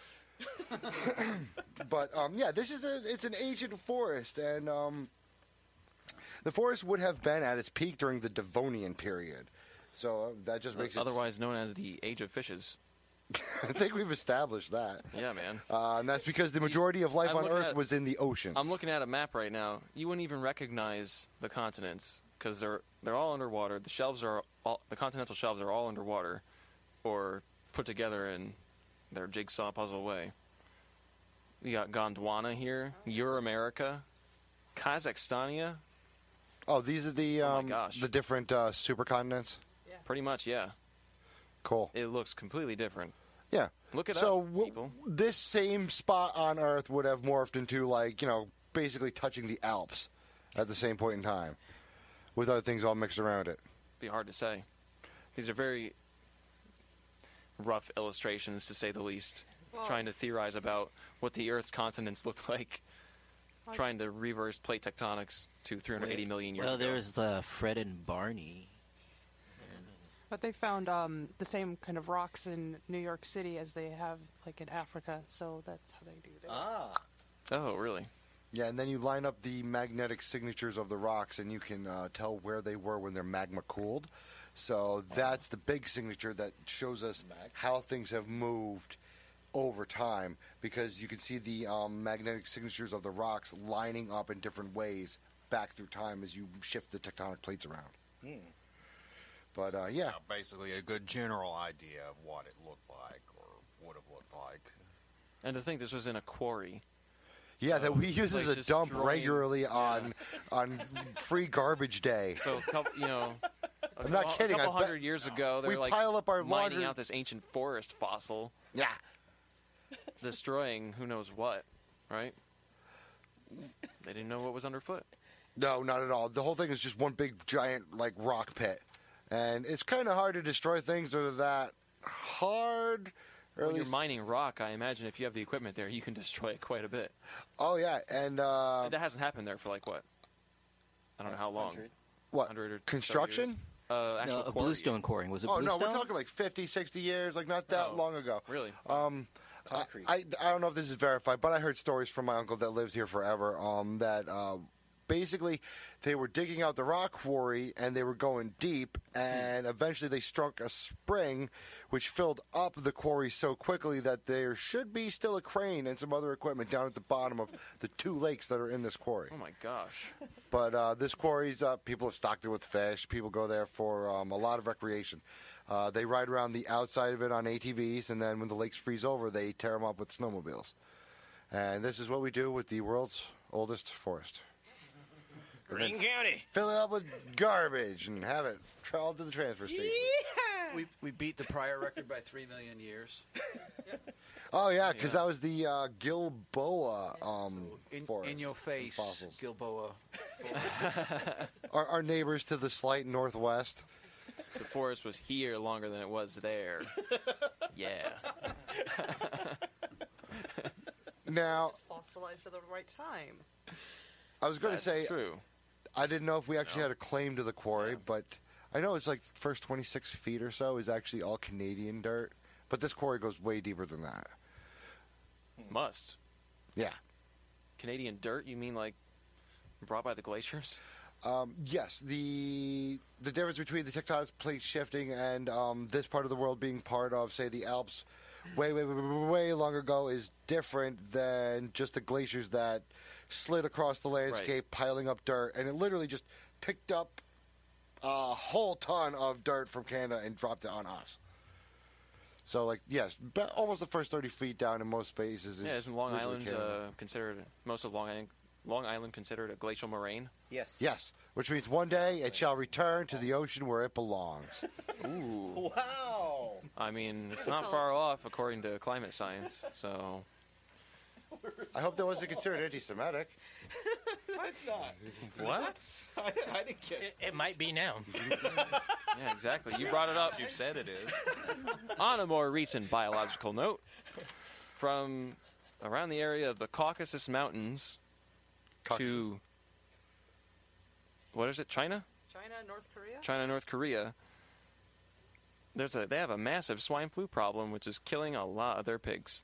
But um, yeah, this is a it's an ancient forest, and um, the forest would have been at its peak during the Devonian period. So uh, that just makes it. Otherwise known as the Age of Fishes. I think we've established that. Yeah, man. Uh, and that's because the majority of life I'm on looking Earth at- was in the oceans. I'm looking at a map right now. You wouldn't even recognize the continents because they're they're all underwater. The shelves are all, the continental shelves are all underwater, or put together in their jigsaw puzzle way. You got Gondwana here, Euramerica, Kazakhstania. Oh, these are the Oh my um, gosh. the different uh, supercontinents. Pretty much, yeah. Cool. It looks completely different. Yeah. Look it so up, w- people. this same spot on Earth would have morphed into, like, you know, basically touching the Alps at the same point in time, with other things all mixed around it. Be hard to say. These are very rough illustrations, to say the least. Well- trying to theorize about what the Earth's continents look like. Like- Trying to reverse plate tectonics to three hundred eighty million years well, ago. there's the Fred and Barney. But they found um, the same kind of rocks in New York City as they have, like, in Africa, so that's how they do that. Ah. Oh, really? Yeah, and then you line up the magnetic signatures of the rocks, and you can uh, tell where they were when their magma cooled. So that's the big signature that shows us how things have moved over time, because you can see the um, magnetic signatures of the rocks lining up in different ways back through time as you shift the tectonic plates around. Hmm. But uh, yeah, basically a good general idea of what it looked like or would have looked like. And to think this was in a quarry. yeah, So, that we use like, as a dump destroying- regularly on on free garbage day. So, a couple, you know, a I'm not couple- kidding, A couple I bet- hundred years ago, they we were like pile up our mining laundry- out this ancient forest fossil. Yeah. Destroying who knows what, right? They didn't know what was underfoot. No, not at all. The whole thing is just one big giant like rock pit, and it's kind of hard to destroy things that are that hard. Or at When you're least- mining rock, I imagine if you have the equipment there, you can destroy it quite a bit. Oh yeah, and uh, that hasn't happened there for like what? I don't know how long. what Hundred or so construction? years? Uh, actual No, a quarry. bluestone quarrying. Was it Oh no, bluestone? we're talking like fifty, sixty years, like not that Oh, long ago. Really? Um, I, I I don't know if this is verified, but I heard stories from my uncle that lives here forever. Um, that uh, basically they were digging out the rock quarry and they were going deep, and eventually they struck a spring, which filled up the quarry so quickly that there should be still a crane and some other equipment down at the bottom of the two lakes that are in this quarry. Oh my gosh. But uh, this quarry's up. People have stocked it with fish. People go there for um, a lot of recreation. Uh, they ride around the outside of it on A T Vs, and then when the lakes freeze over, they tear them up with snowmobiles. And this is what we do with the world's oldest forest. Greene County. Fill it up with garbage and have it traveled to the transfer station. We we beat the prior record by three million years. Oh, yeah, because that was the uh, Gilboa um, In, forest. in your face, fossils. Gilboa. Our, our neighbors to the slight northwest. The forest was here longer than it was there. Yeah. Now, It's fossilized at the right time. I was going to That's say, true. I didn't know if we actually had a claim to the quarry, but I know it's like first twenty-six feet or so is actually all Canadian dirt, but this quarry goes way deeper than that. Must. Yeah. Canadian dirt? You mean like Brought by the glaciers? Um, yes, the the difference between the tectonic plates shifting and um, this part of the world being part of, say, the Alps way, way, way, way, way long ago is different than just the glaciers that slid across the landscape, right. piling up dirt, and it literally just picked up a whole ton of dirt from Canada and dropped it on us. So, like, yes, but almost the first thirty feet down in most spaces. Is yeah, isn't Long Island uh, considered, most of Long Island, Long Island considered a glacial moraine? Yes. Yes, which means one day it shall return to the ocean where it belongs. Ooh. Wow. I mean, it's not far off according to climate science, so... I hope that wasn't considered anti-Semitic. It's not. What? I, I didn't get it. It might be now. Yeah, exactly. You brought it up. You said it is. On a more recent biological note, from around the area of the Caucasus Mountains Caucasus. to, what is it, China? China, North Korea? China, North Korea. There's a, they have a massive swine flu problem, which is killing a lot of their pigs.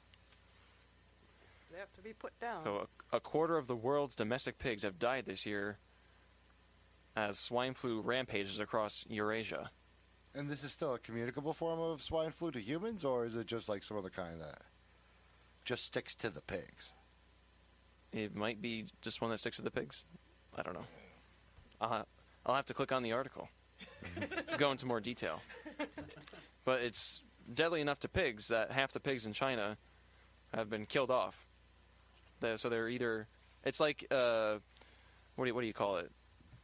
They have to be put down. So a, a quarter of the world's domestic pigs have died this year as swine flu rampages across Eurasia. And this is still a communicable form of swine flu to humans, or is it just like some other kind that just sticks to the pigs? It might be just one that sticks to the pigs. I don't know. I'll, ha- I'll have to click on the article to go into more detail. But it's deadly enough to pigs that half the pigs in China have been killed off. They're, so they're either... It's like... Uh, what do you, what do you call it?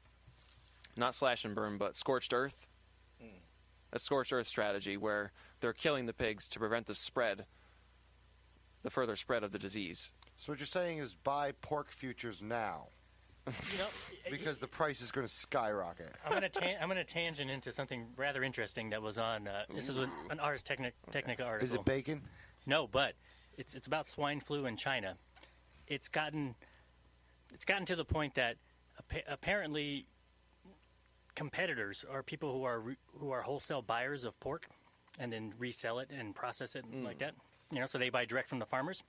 Not slash and burn, but scorched earth. Mm. A scorched earth strategy where they're killing the pigs to prevent the spread, the further spread of the disease. So what you're saying is buy pork futures now. You know, because the price is going to skyrocket. I'm going to ta- I'm going to tangent into something rather interesting that was on. Uh, this is an Ars Technica, Technica article. Is it bacon? No, but it's it's about swine flu in China. It's gotten it's gotten to the point that appa- apparently competitors are people who are re- who are wholesale buyers of pork and then resell it and process it mm. like that. You know, so they buy direct from the farmers.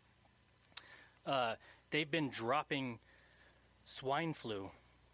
Uh, they've been dropping swine flu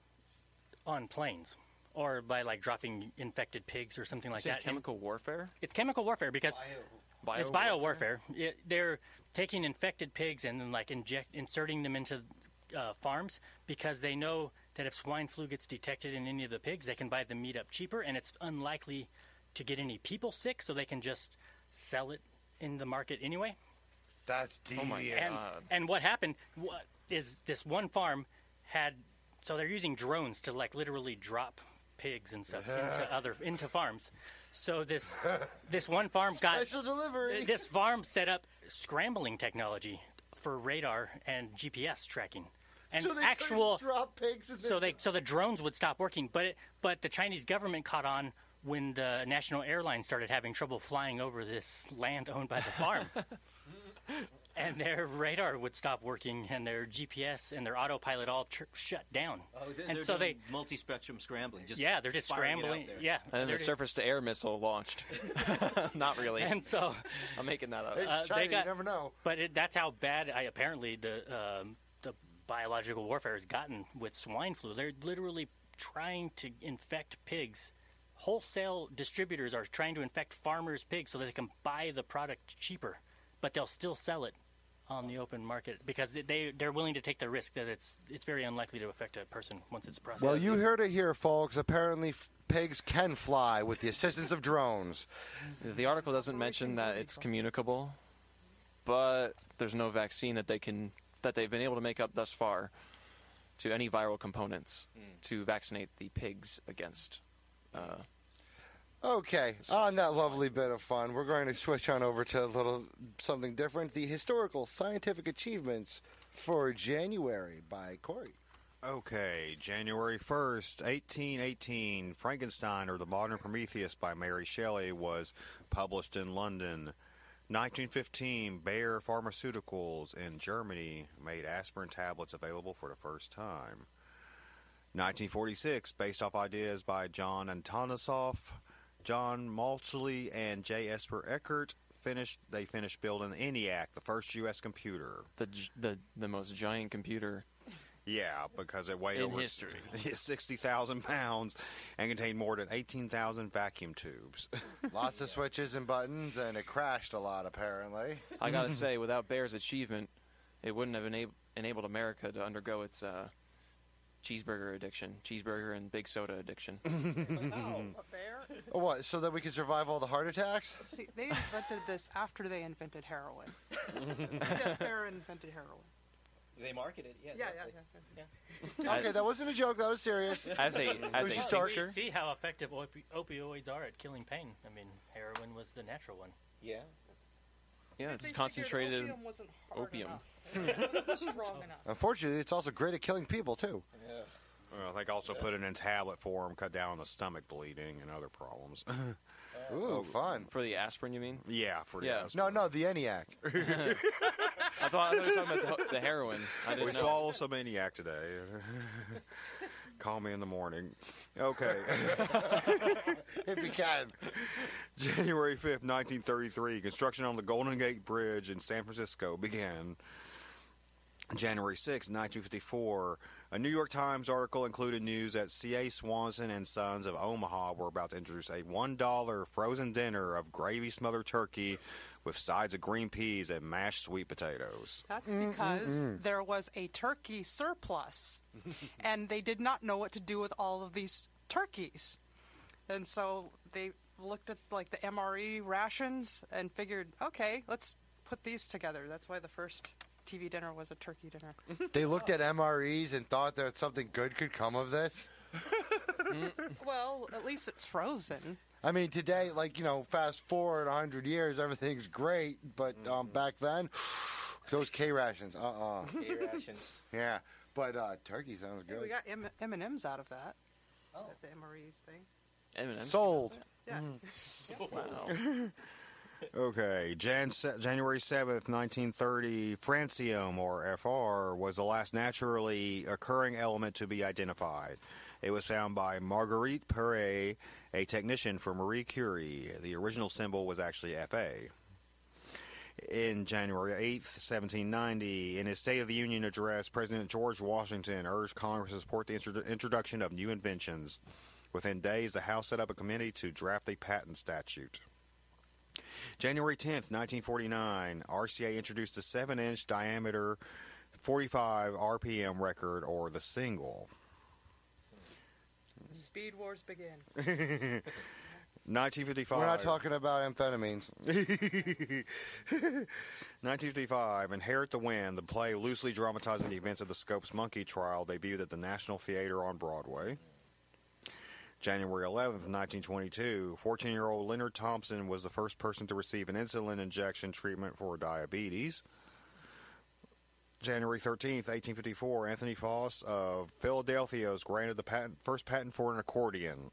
on planes, or by like dropping infected pigs or something like Is it that. Chemical and warfare? It's chemical warfare because bio, it's bio warfare. It, they're taking infected pigs and then like inject inserting them into uh, farms because they know that if swine flu gets detected in any of the pigs, they can buy the meat up cheaper, and it's unlikely to get any people sick, so they can just sell it in the market anyway. That's devious. Oh my and, God. and what happened what, is this one farm had, so they're using drones to like literally drop pigs and stuff into other into farms. So this this one farm got special delivery. This farm set up scrambling technology for radar and G P S tracking. And so they actual drop pigs. In so they so the drones would stop working, but it, but the Chinese government caught on when the national airlines started having trouble flying over this land owned by the farm. And their radar would stop working, and their G P S and their autopilot all tr- shut down. Oh, they're, and they're so they multi-spectrum scrambling. Just yeah, they're just scrambling. Yeah, and then the surface-to-air missile launched. Not really. And so I'm making that up. It's uh, China, they got, you never know. But it, that's how bad I apparently the um, the biological warfare has gotten with swine flu. They're literally trying to infect pigs. Wholesale distributors are trying to infect farmers' pigs so that they can buy the product cheaper, but they'll still sell it on the open market because they they're willing to take the risk that it's it's very unlikely to affect a person once it's processed. Well, you heard it here, folks. Apparently, f- pigs can fly with the assistance of drones. The article doesn't mention that it's communicable, but there's no vaccine that they can that they've been able to make up thus far to any viral components mm. to vaccinate the pigs against. Uh, Okay, on that lovely bit of fun, we're going to switch on over to a little something different. The historical scientific achievements for January by Corey. Okay, January first, eighteen eighteen, Frankenstein, or The Modern Prometheus by Mary Shelley was published in London. nineteen fifteen, Bayer Pharmaceuticals in Germany made aspirin tablets available for the first time. nineteen forty-six, based off ideas by John Antonosoff, John Malchley and J. Esper Eckert finished. They finished building the ENIAC, the first U S computer. The the the most giant computer Yeah, because it weighed In over history. sixty thousand pounds and contained more than eighteen thousand vacuum tubes. Lots of switches and buttons, and it crashed a lot, apparently. I gotta say, without Bear's achievement, it wouldn't have enab- enabled America to undergo its uh, cheeseburger addiction, cheeseburger and big soda addiction. Oh, a bear? Oh, what, so that we can survive all the heart attacks? See, they invented this after they invented heroin. Yes, Bear invented heroin. They market it, yeah. Yeah, they- yeah, yeah. Okay, that wasn't a joke. That was serious. As a It as was a just tincture, See how effective opi- opioids are at killing pain. I mean, heroin was the natural one. Yeah. yeah, They it's figured concentrated opium wasn't hard opium. enough. It wasn't strong enough. Unfortunately, it's also great at killing people, too. Yeah. Well, I think also put it in tablet form, cut down on the stomach bleeding and other problems. Ooh, fun. For the aspirin, you mean? Yeah, for the Yeah. aspirin. No, no, the ENIAC. I thought, I thought you were talking about the, the heroin. I didn't We know. swallowed some ENIAC today. Call me in the morning. Okay. If you can. January fifth, nineteen thirty-three, construction on the Golden Gate Bridge in San Francisco began. January sixth, nineteen fifty-four, a New York Times article included news that C A. Swanson and Sons of Omaha were about to introduce a one dollar frozen dinner of gravy-smothered turkey with sides of green peas and mashed sweet potatoes. That's because there was a turkey surplus, and they did not know what to do with all of these turkeys. And so they looked at like the M R E rations and figured, okay, let's put these together. That's why the first T V dinner was a turkey dinner. They looked at M R Es and thought that something good could come of this. Well, at least it's frozen. I mean, today, like, you know, fast forward one hundred years, everything's great. But um, back then, those K rations, uh-uh. K rations. Yeah, but uh, turkey sounds Hey, good. we got M and M's out of that. Oh. The M R Es thing. M and M's? Sold. Yeah. Wow. Okay, Jan- January seventh, nineteen thirty, francium, or F R, was the last naturally occurring element to be identified. It was found by Marguerite Perret, a technician for Marie Curie. The original symbol was actually F A. In January eighth, seventeen ninety, in his State of the Union address, President George Washington urged Congress to support the intro- introduction of new inventions. Within days, the House set up a committee to draft a patent statute. January tenth, nineteen forty-nine, R C A introduced the seven inch diameter forty-five R P M record, or the single. The speed wars begin. nineteen fifty-five. We're not talking about amphetamines. nineteen fifty-five, Inherit the Wind, the play loosely dramatizing the events of the Scopes Monkey trial, debuted at the National Theater on Broadway. January eleventh, nineteen twenty-two, fourteen-year-old Leonard Thompson was the first person to receive an insulin injection treatment for diabetes. January thirteenth, eighteen fifty-four, Anthony Foss of Philadelphia was granted the patent, first patent for an accordion.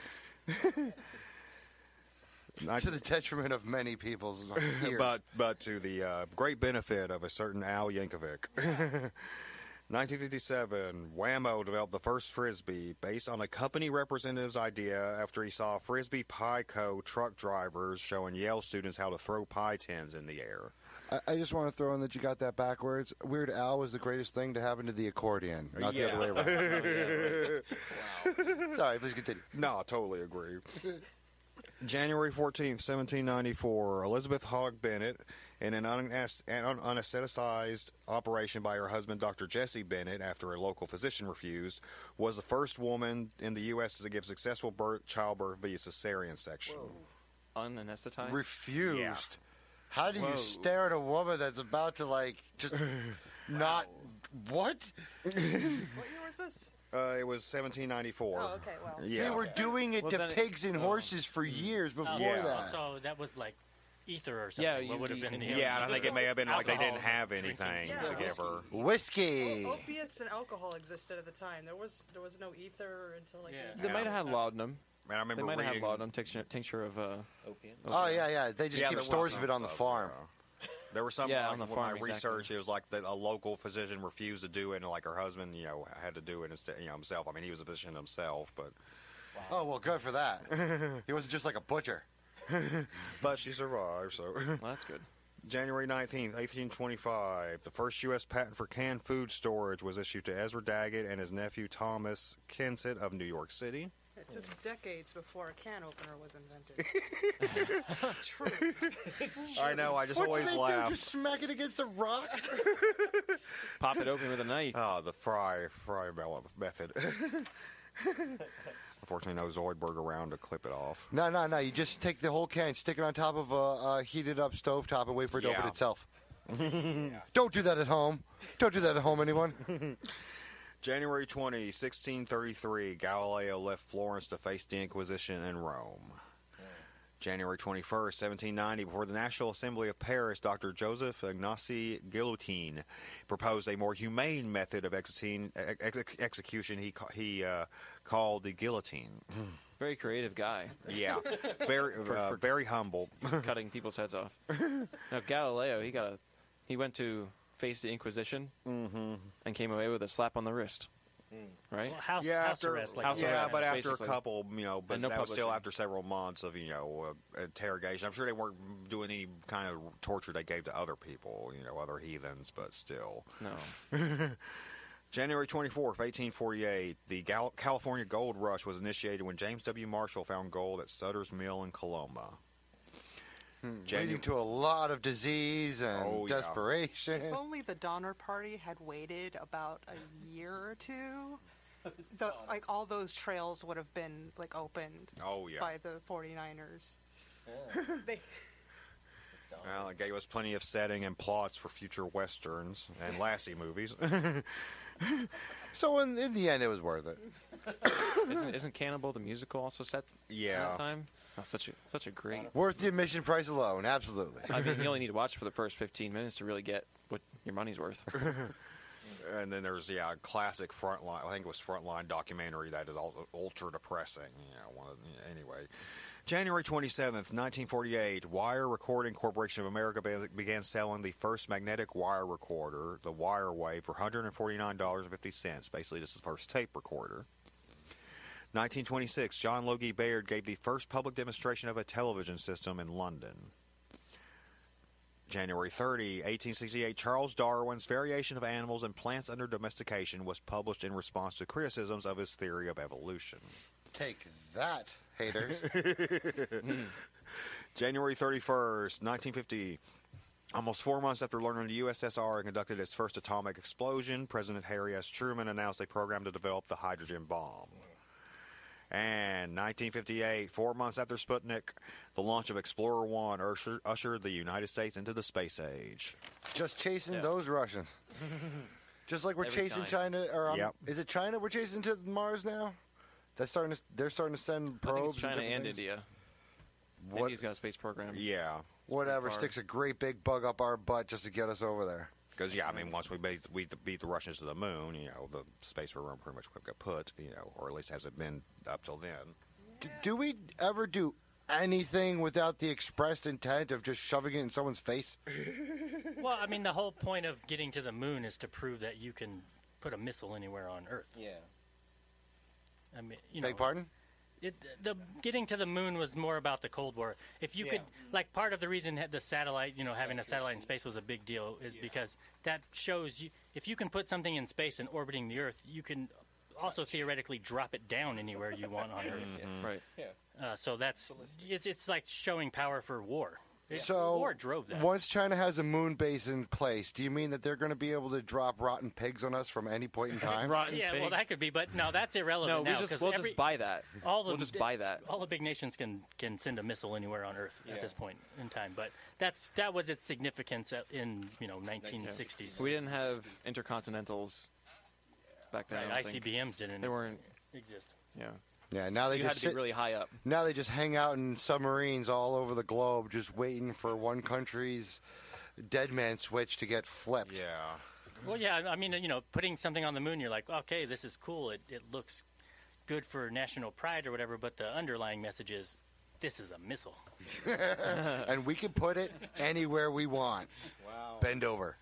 To the detriment of many people's ears. but but to the uh, great benefit of a certain Al Yankovic. nineteen fifty-seven, Wham-O developed the first Frisbee based on a company representative's idea after he saw Frisbee Pie Co. truck drivers showing Yale students how to throw pie tins in the air. I, I just want to throw in that you got that backwards. Weird Al was the greatest thing to happen to the accordion, not Yeah. the other way around. Sorry, please continue. No, I totally agree. January fourteenth, seventeen ninety-four, Elizabeth Hogg Bennett, in an unas- an un- unanesthetized operation by her husband, Doctor Jesse Bennett, after a local physician refused, was the first woman in the U S to give successful birth, childbirth via cesarean section. Unanesthetized? Refused. Yeah. How do Whoa. you stare at a woman that's about to, like, just not. What? What year was this? Uh, it was seventeen ninety-four. Oh, okay, well. Yeah. They were doing it Well, to then it- pigs and horses for years before Oh, Yeah. that. So that was like ether or something. Yeah, what you- would have you been? can- the Yeah, and I think it may have been like they didn't Alcohol have drinking. anything Yeah. to give her. Whiskey. Well, opiates and alcohol existed at the time. There was there was no ether until like Yeah. They might have had laudanum. Man, I remember They might have had reading. laudanum tincture, tincture of. Uh, Opium. Oh, yeah, yeah. They just Yeah, keep there was stores some of it on the stuff, farm. yeah. There was some Yeah, like, on the with farm, my exactly. research. It was like the, a local physician refused to do it, and like her husband, you know, had to do it instead. You know, himself. I mean, he was a physician himself, but Oh, well, good for that. He wasn't just like a butcher. but she survived. So well, that's good. January nineteenth, eighteen twenty-five, the first U S patent for canned food storage was issued to Ezra Daggett and his nephew Thomas Kensett of New York City. It took decades before a can opener was invented. True. It's I know, I just what always do they laugh. Do? Just smack it against a rock? Pop it open with a knife. Oh, the fry, fry method. Unfortunately, no Zoidberg around to clip it off. No, no, no. You just take the whole can, stick it on top of a, a heated up stovetop, and wait for it to Yeah. open itself. Don't do that at home. Don't do that at home, anyone. January twentieth, sixteen thirty-three, Galileo left Florence to face the Inquisition in Rome. January twenty-first, seventeen ninety, before the National Assembly of Paris, Doctor Joseph Ignace Guillotin proposed a more humane method of executing, ex- execution he, ca- he uh, called the guillotine. Very creative guy. Yeah, very For- uh, for very humble. cutting people's heads off. Now Galileo, he got a, he went to face the Inquisition mm-hmm. and came away with a slap on the wrist. Right? Well, house, yeah, house after, arrest. Like House yeah, arrest, but after basically. a couple, you know, but And no that was still publicity. after several months of, you know, uh, interrogation. I'm sure they weren't doing any kind of torture they gave to other people, you know, other heathens, but still. No. January twenty-fourth, eighteen forty-eight, the Gal- California Gold Rush was initiated when James W. Marshall found gold at Sutter's Mill in Coloma. Janu- Leading to a lot of disease and Oh, yeah. desperation. If only the Donner Party had waited about a year or two, the, like all those trails would have been like opened Oh, yeah. by the forty-niners. They, Well, it gave us plenty of setting and plots for future westerns and Lassie movies. So in, in the end, it was worth it. Isn't, isn't Cannibal the musical also set Yeah. at that time? Oh, such a such a great. Worth the admission price alone, absolutely. I mean, you only need to watch for the first fifteen minutes to really get what your money's worth. And then there's yeah, a classic Frontline. I think it was Frontline documentary that is also ultra depressing. You know, one of, anyway. January twenty-seventh, nineteen forty-eight, Wire Recording Corporation of America be- began selling the first magnetic wire recorder, the Wirewave, for one hundred forty-nine dollars and fifty cents. Basically, this is the first tape recorder. nineteen twenty-six, John Logie Baird gave the first public demonstration of a television system in London. January thirtieth, eighteen sixty-eight, Charles Darwin's Variation of Animals and Plants Under Domestication was published in response to criticisms of his theory of evolution. Take that, haters. January thirty-first, nineteen fifty, almost four months after learning the U S S R had conducted its first atomic explosion, President Harry S. Truman announced a program to develop the hydrogen bomb. And nineteen fifty-eight, four months after Sputnik, the launch of Explorer one usher, ushered the United States into the space age. Just chasing Yeah. those Russians. Just like we're Every chasing time. China, or um, Yep. is it China we're chasing to Mars now? That's starting to, they're starting to send I think probes. it's China different and things? India. What, India's got a space program. Yeah. whatever far. sticks a great big bug up our butt just to get us over there. Because, yeah, I mean, once we beat, we beat the Russians to the moon, you know, the space program pretty much got put, you know, or at least hasn't been up till then. Do, do we ever do anything without the expressed intent of just shoving it in someone's face? Well, I mean, the whole point of getting to the moon is to prove that you can put a missile anywhere on Earth. Yeah. I mean, you know, Beg pardon? It, the getting to the moon was more about the Cold War. If you Yeah. could, like, part of the reason that the satellite, you know, having a satellite in space was a big deal is because that shows you if you can put something in space and orbiting the Earth, you can also theoretically drop it down anywhere you want on Earth. Mm-hmm. Right. Yeah. Uh, so that's it's it's like showing power for war. It- So war drove that. once China has a moon base in place, do you mean that they're going to be able to drop rotten pigs on us from any point in time? Rotten yeah, well, pigs. that could be, but no, that's irrelevant No, we now. just 'cause we'll every, just buy that. all the we'll just buy that. all the big nations can can send a missile anywhere on Earth Yeah. at this point in time. But that's that was its significance at, in you know nineteen sixties. We didn't have intercontinentals back then. I Right, don't I C think. B Ms didn't They weren't. exist. Yeah. Yeah, now they you just had to sit, be really high up. now they just hang out in submarines all over the globe, just waiting for one country's dead man switch to get flipped. Yeah. Well, yeah, I mean, you know, putting something on the moon, you're like, okay, this is cool. It it looks good for national pride or whatever. But the underlying message is, this is a missile. And we can put it anywhere we want. Wow. Bend over.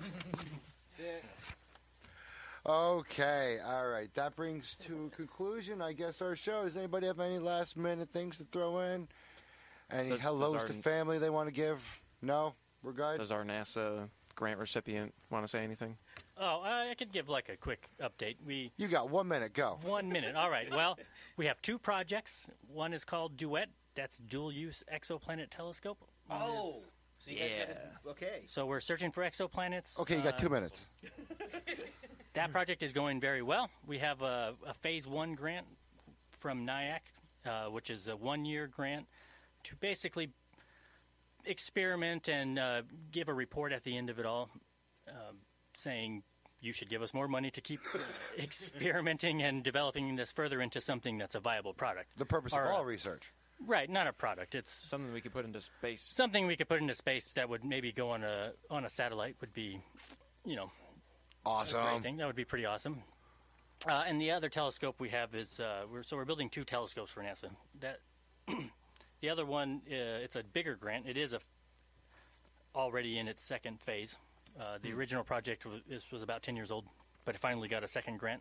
Okay, all right. That brings to a conclusion, I guess, our show. Does anybody have any last minute things to throw in? Any Does- hellos does to our- family they want to give? No? We're good. Does our NASA grant recipient want to say anything? Oh, uh, I could give like a quick update. We You got one minute. Go. One minute. All right. Well, we have two projects. One is called Duet. That's dual-use exoplanet telescope. Oh, so you guys Yeah. got okay. So we're searching for exoplanets. Okay, you got Uh, two minutes. That project is going very well. We have a, a phase one grant from NIAC, uh, which is a one-year grant to basically experiment and uh, give a report at the end of it all, um, saying you should give us more money to keep experimenting and developing this further into something that's a viable product. The purpose Or, of uh, all research. Right, not a product. It's something we could put into space. Something we could put into space that would maybe go on a on a satellite would be, you know, awesome. A great thing. That would be pretty awesome. Uh, and the other telescope we have is uh, we're so we're building two telescopes for NASA. That the other one uh, it's a bigger grant. It is a already in its second phase. Uh, the Hmm. original project was, is, was about ten years old, but it finally got a second grant.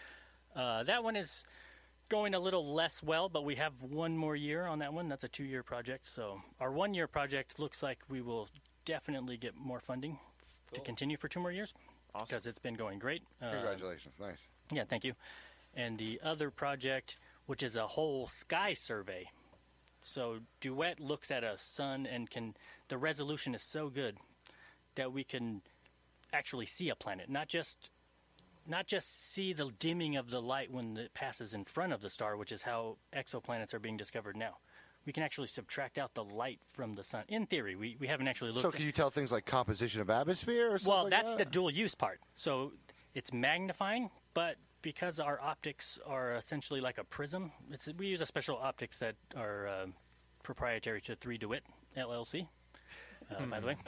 Uh, that one is going a little less well, but we have one more year on that one. That's a two-year project. So our one-year project looks like we will definitely get more funding f- to continue for two more years. Awesome. Because it's been going great. Uh, Congratulations. Nice. Yeah, thank you. And the other project, which is a whole sky survey. So Duet looks at a sun and can, the resolution is so good that we can actually see a planet, not just not just see the dimming of the light when it passes in front of the star, which is how exoplanets are being discovered now. We can actually subtract out the light from the sun. In theory, we, we haven't actually looked So at can you tell things like composition of atmosphere or something Well, like that's that? the dual use part. So it's magnifying, but because our optics are essentially like a prism, it's, we use a special optics that are uh, proprietary to three DeWitt L L C, uh, by the way.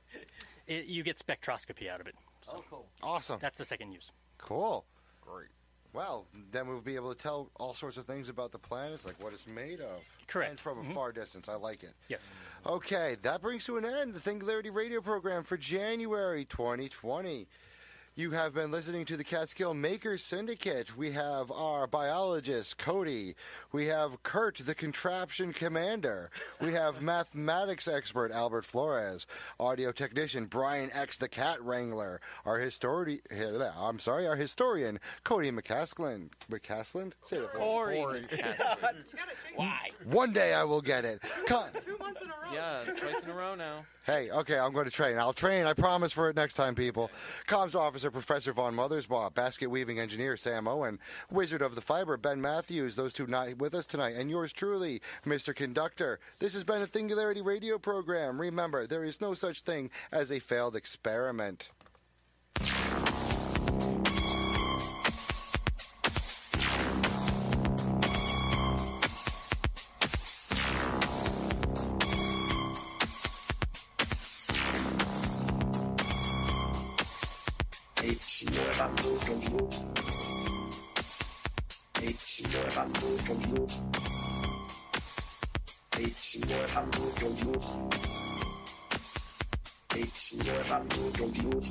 It, you get spectroscopy out of it. So Oh, cool. Awesome. That's the second use. Cool. Great. Well, then we'll be able to tell all sorts of things about the planets, like what it's made of. Correct. And from a Mhm. far distance. I like it. Yes. Okay, that brings to an end the Singularity Radio program for January twenty twenty. You have been listening to the Catskill Makers Syndicate. We have our biologist, Cody. We have Kurt, the contraption commander. We have mathematics expert, Albert Flores. Audio technician, Brian X, the cat wrangler. Our histori- I'm sorry, our historian, Cody McCaslin. McCaslin? Say that for me. Corey. Why? One day I will get it. Con- Two months in a row. Yeah, it's twice in a row now. Hey, okay, I'm going to train. I'll train. I promise for it next time, people. Comms officer, Professor Von Mothersbaugh. Basket weaving engineer, Sam Owen. Wizard of the Fiber, Ben Matthews. Those two not with us tonight. And yours truly, Mister Conductor. This has been a Singularity Radio program. Remember, there is no such thing as a failed experiment. It's your bamboo compute. It's your bamboo compute. It's your bamboo compute. It's your bamboo compute.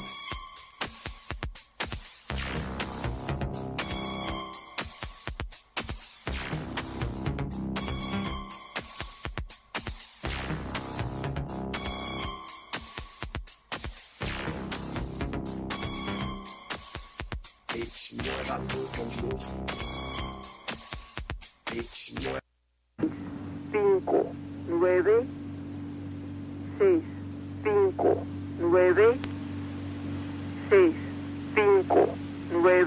It's your bamboo compute. It's your cinco, nueve, seis, cinco, nueve, seis.